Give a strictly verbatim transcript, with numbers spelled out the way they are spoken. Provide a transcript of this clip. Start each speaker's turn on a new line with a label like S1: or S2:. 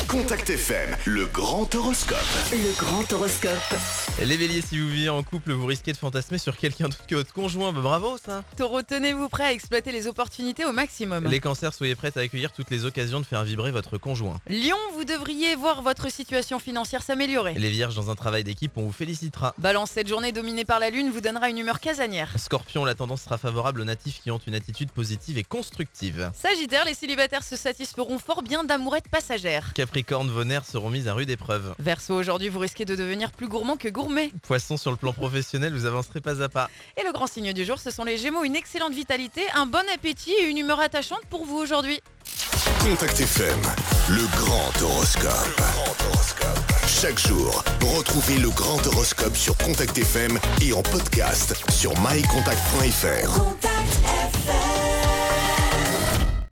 S1: Contact F M, le grand horoscope.
S2: Le grand horoscope.
S3: Les béliers, si vous vivez en couple, vous risquez de fantasmer sur quelqu'un d'autre que votre conjoint. Bah, bravo ça.
S4: Taureau, tenez-vous prêt à exploiter les opportunités au maximum.
S3: Les cancers, soyez prêts à accueillir toutes les occasions de faire vibrer votre conjoint.
S4: Lion, vous devriez voir votre situation financière s'améliorer.
S3: Les vierges, dans un travail d'équipe, on vous félicitera.
S4: Balance, cette journée dominée par la lune vous donnera une humeur casanière.
S3: Scorpion, la tendance sera favorable aux natifs qui ont une attitude positive et constructive.
S4: Sagittaire, les célibataires se satisferont fort bien d'amourettes passagères.
S3: Capricorne, vos nerfs seront mis à rude épreuve.
S4: Verseau, aujourd'hui vous risquez de devenir plus gourmand que gourmet.
S3: Poisson, sur le plan professionnel, vous avancerez pas à pas.
S4: Et le grand signe du jour, ce sont les Gémeaux, une excellente vitalité, un bon appétit et une humeur attachante pour vous aujourd'hui.
S1: Contact F M, le grand horoscope. Le grand horoscope. Chaque jour, retrouvez le grand horoscope sur Contact F M et en podcast sur my contact point f r.